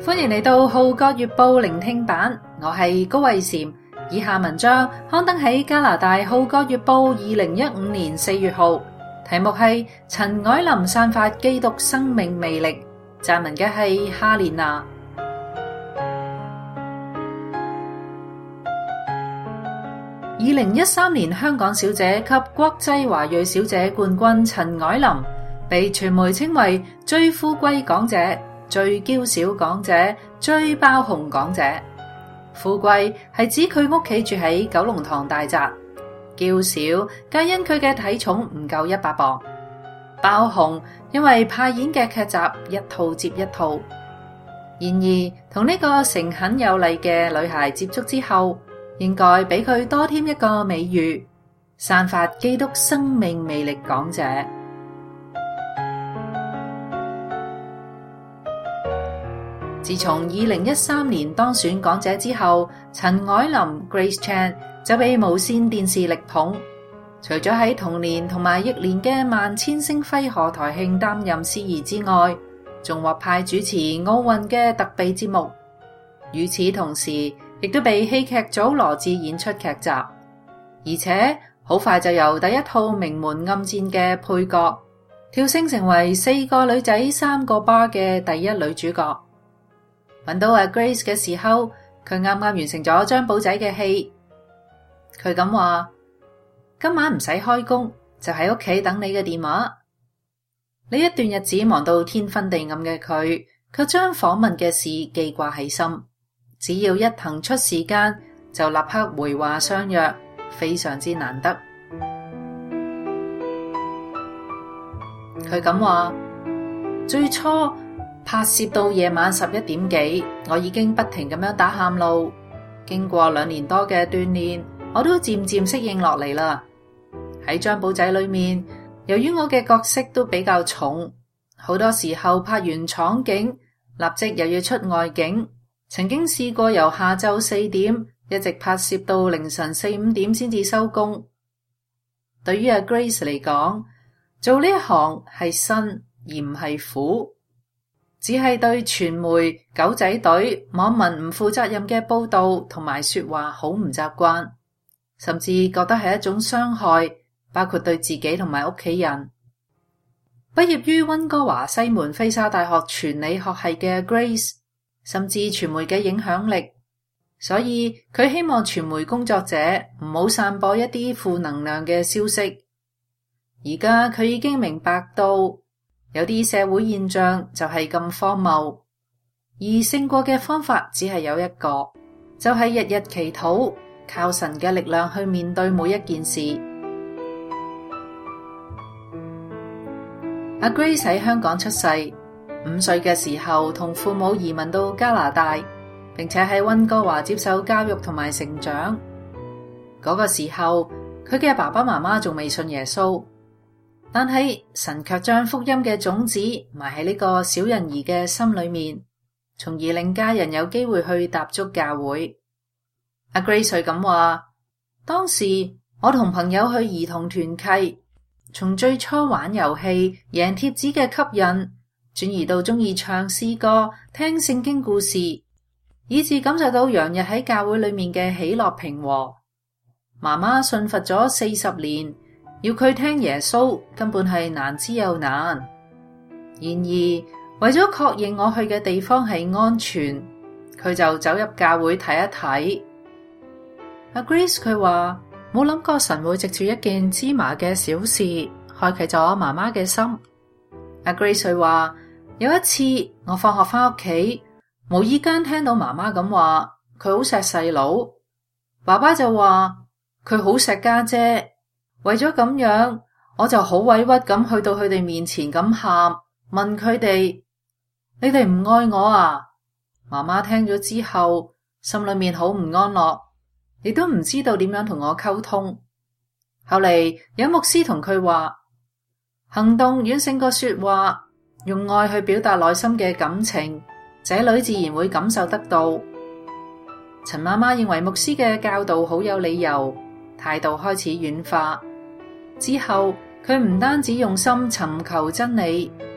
歡迎嚟到《號角月報》聆聽版，我係高慧嬋。以下文章刊登喺加拿大《號角月報》2015年4月號，題目係陳凱琳散發基督生命魅力，撰文嘅係哈蓮娜。2013年香港小姐及國際華裔小姐冠軍陳凱琳，被傳媒稱為最富貴港姐、最嬌小港姐、最爆紅港姐。富貴係指佢屋企住喺九龍塘大宅，嬌小皆因佢嘅體重唔夠100磅，爆紅因為派演嘅劇集一套接一套。然而同呢個誠懇有禮嘅女孩接觸之後，應該俾佢多添一個美譽，散發基督生命魅力港姐。自從2013年當選港姐之後，陳凱琳 Grace Chan 就被無線電視力捧。除咗喺同年同埋翌年嘅萬千星輝賀台慶擔任司儀之外，仲獲派主持奧運嘅特備節目。與此同時，亦都被戲劇組羅致演出劇集，而且好快就由第一套名門暗戰嘅配角跳升成為4個女仔3個巴嘅第一女主角。搵到阿 Grace 嘅時候，佢啱啱完成咗張寶仔嘅戲。佢咁話：今晚唔使開工，就喺屋企等你嘅電話。呢一段日子忙到天昏地暗嘅佢，卻將訪問嘅事記掛喺心。只要一騰出時間，就立刻回話相約，非常之難得。佢咁話：最初拍攝到夜晚11點幾，我已經不停咁樣打喊路。經過2年多嘅鍛煉，我都漸漸適應落嚟啦。喺張寶仔裏面，由於我嘅角色都比較重，好多時候拍完廠景，立即又要出外景。曾經試過由下晝4點一直拍攝到凌晨4、5點先至收工。對於阿 Grace 嚟講，做呢一行係辛而唔係苦，只係對傳媒、狗仔隊、網民唔負責任嘅報道同埋說話好唔習慣，甚至覺得係一種傷害，包括對自己同埋屋企人。畢業於溫哥華西門菲沙大學傳理學系嘅 Grace，甚至傳媒嘅影響力，所以佢希望傳媒工作者唔好散播一啲負能量嘅消息。而家佢已經明白到，有啲社會現象就係咁荒謬，而勝過嘅方法只係有一個，就係日日祈禱，靠神嘅力量去面對每一件事。阿 Grace 喺香港出世，5歲嘅時候同父母移民到加拿大，並且喺溫哥華接受教育同埋成長。嗰個時候，佢嘅爸爸媽媽仲未信耶穌，但係神卻將福音嘅種子埋喺呢個小人兒嘅心裏面，從而令家人有機會去踏足教會。阿 Grace 咁話：當時我同朋友去兒童團契，從最初玩遊戲、贏貼紙嘅吸引，轉移到中意唱詩歌、聽聖經故事，以致感受到洋溢喺教會裏面嘅喜樂平和。媽媽信佛咗40年，要佢聽耶穌根本係難之又難。然而為咗確認我去嘅地方係安全，佢就走入教會睇一睇。阿 Grace 佢話：冇諗過神會藉住一件芝麻嘅小事，開啟咗媽媽嘅心。阿 Grace 佢話：有一次我放學翻屋企，無意間聽到媽媽咁話，佢好錫細佬。爸爸就話佢好錫家姐。為咗咁樣，我就好委屈咁去到佢哋面前咁喊，問佢哋：你哋唔愛我啊？媽媽聽咗之後，心裏面好唔安樂，亦都唔知道點樣同我溝通。後嚟有牧師同佢話：行動遠勝過說話，用愛去表達內心嘅感情，仔女自然會感受得到。陳媽媽認為牧師嘅教導好有理由，態度開始軟化。之後佢唔單止用心尋求真理，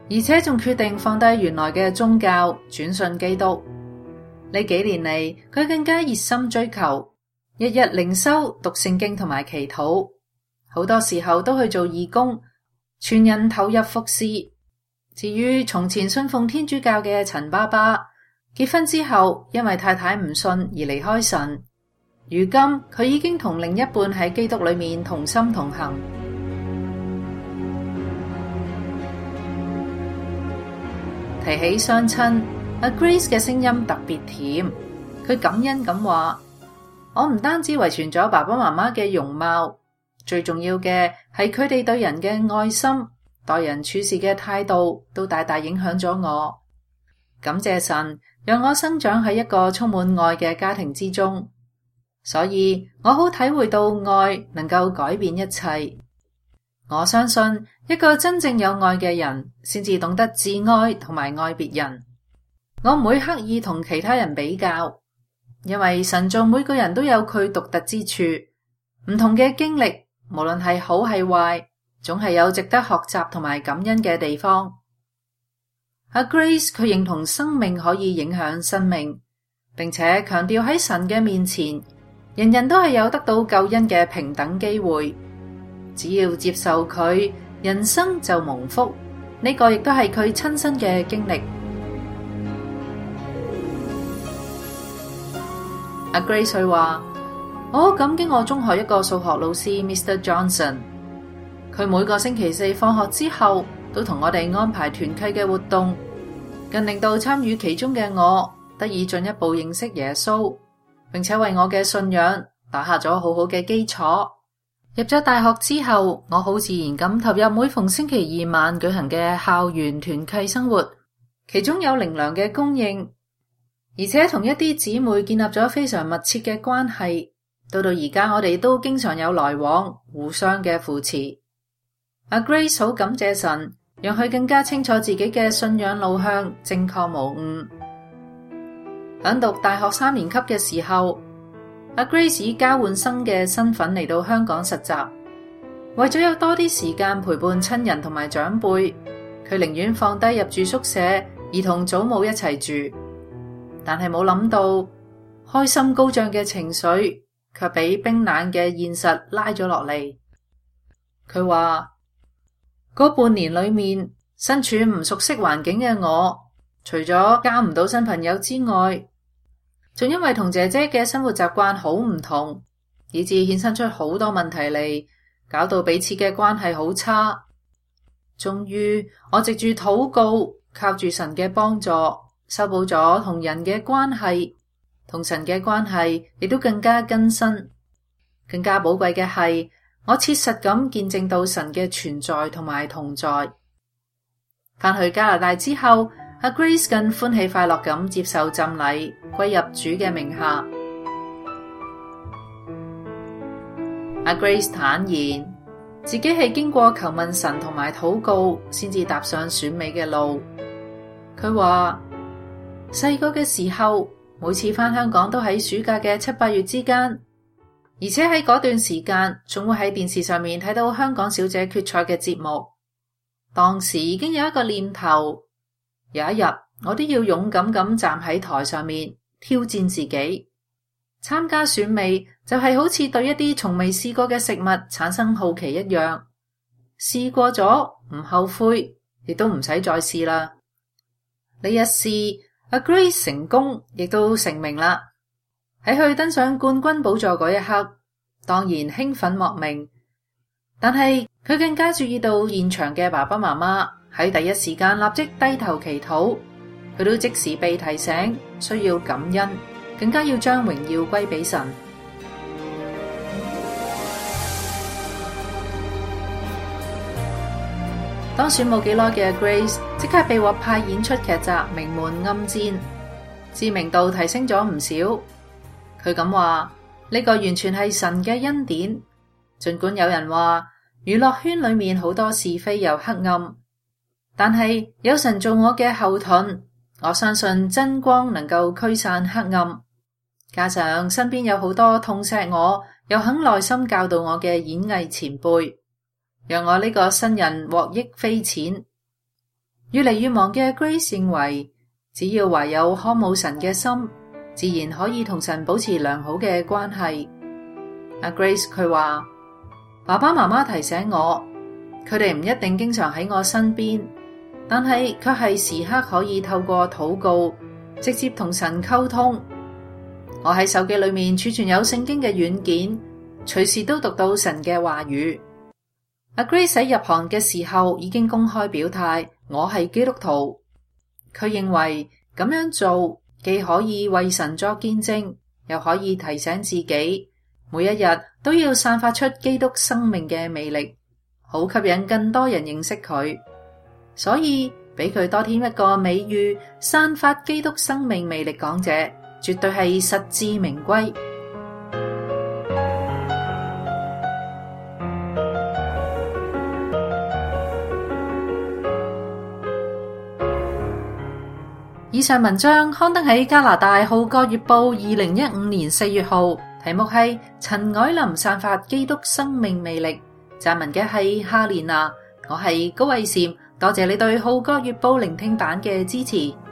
而且仲決定放低原來嘅宗教，轉信基督。呢幾年嚟，佢更加熱心追求，日日靈修、讀聖經同埋祈禱，好多時候都去做義工，全人投入服侍。至於從前信奉天主教嘅陳爸爸，結婚之後因為太太唔信而離開神，如今佢已經同另一半喺基督裏面同心同行。提起雙親，阿 Grace 嘅聲音特別甜，佢感恩咁話：我唔單止遺傳咗爸爸媽媽嘅容貌，最重要嘅係佢哋對人嘅愛心，待人處事嘅態度都大大影響咗我。感謝神，讓我生長喺一個充滿愛嘅家庭之中，所以我好體會到愛能夠改變一切。我相信一個真正有愛嘅人，先至懂得自愛同埋愛別人。我唔會刻意同其他人比較，因為神造每個人都有佢獨特之處，唔同嘅經歷，無論係好係壞，總係有值得學習同埋感恩嘅地方。阿 Grace 佢認同生命可以影響生命，並且強調喺神嘅面前，人人都係有得到救恩嘅平等機會。只要接受佢，人生就蒙福。呢個亦都係佢親身嘅經歷。阿 Grace 佢話：我好感激我中學一個數學老師 Mr. Johnson， 佢每個星期四放學之後都同我哋安排團契嘅活動，更令到參與其中嘅我得以進一步認識耶穌，並且為我嘅信仰打下咗好好嘅基礎。入咗大學之後，我好自然咁投入每逢星期二晚舉行嘅校園團契生活，其中有靈糧嘅供應，而且同一啲姊妹建立咗非常密切嘅關係。到而家我哋都經常有來往，互相嘅扶持。阿 Grace 好感謝神，讓佢更加清楚自己嘅信仰路向正確無誤。響讀大學3年級嘅時候，阿 Grace 以交換生嘅身份嚟到香港實習，為咗有多啲時間陪伴親人同埋長輩，佢寧願放低入住宿舍而同祖母一齊住。但係冇諗到，開心高漲嘅情緒卻俾冰冷嘅現實拉咗落嚟。佢話嗰半年裏面，身處唔熟悉環境嘅我，除咗交唔到新朋友之外，仲因為同姐姐嘅生活習慣好唔同，以致衍生出好多問題嚟，搞到彼此嘅關係好差。終於，我藉住禱告，靠住神嘅幫助，修補咗同人嘅關係，同神嘅關係亦都更加更新。更加寶貴嘅係，我切實咁見證到神嘅存在同埋同在。返去加拿大之後，阿 Grace 更歡喜快樂咁接受浸禮，歸入主嘅名下。阿 Grace 坦言，自己係經過求問神同埋禱告，先至踏上選美嘅路。佢話細個嘅時候，每次返香港都喺暑假嘅7、8月之間，而且喺嗰段時間，仲會喺電視上面睇到香港小姐決賽嘅節目。當時已經有一個念頭，有一日我都要勇敢咁站喺台上面挑戰自己。參加選美就係好似對一啲從未試過嘅食物產生好奇一樣，試過咗唔後悔，亦都唔使再試啦。呢一試，阿 Grace 成功，亦都成名啦。喺佢登上冠軍寶座嗰一刻，當然興奮莫名，但係佢更加注意到現場嘅爸爸媽媽喺第一時間立即低頭祈禱，佢都即時被提醒需要感恩，更加要將榮耀歸俾神。當選冇幾耐嘅 Grace 即刻被獲派演出劇集《名門暗戰》，知名度提升咗唔少。佢咁話：呢個完全係神嘅恩典。儘管有人話娛樂圈裏面好多是非又黑暗，但係有神做我嘅後盾，我相信真光能夠驅散黑暗。加上身邊有好多痛錫我又肯耐心教導我嘅演藝前輩，讓我呢個新人獲益匪淺。 越嚟越忙嘅 Grace 認為，只要懷有渴慕神嘅心，自然可以同神保持良好嘅關係。阿 Grace 佢話，爸爸媽媽提醒我，佢哋唔一定經常喺我身邊，但係卻係時刻可以透過禱告直接同神溝通。我喺手機裏面儲存有聖經嘅軟件，隨時都讀到神嘅話語。阿 Grace 喺入行嘅時候已經公開表態，我係基督徒。佢認為咁樣做既可以為神作見證，又可以提醒自己每一日都要散發出基督生命嘅魅力，好吸引更多人認識佢。所以俾佢多添一個美譽，散發基督生命魅力講者，絕對係實至名歸。以上文章刊登喺加拿大《號角月報》2015年4月號，題目係陳凱琳散發基督生命魅力。撰文嘅係夏蓮娜，我係高慧嬋，多謝你對《號角月報》聆聽版嘅支持。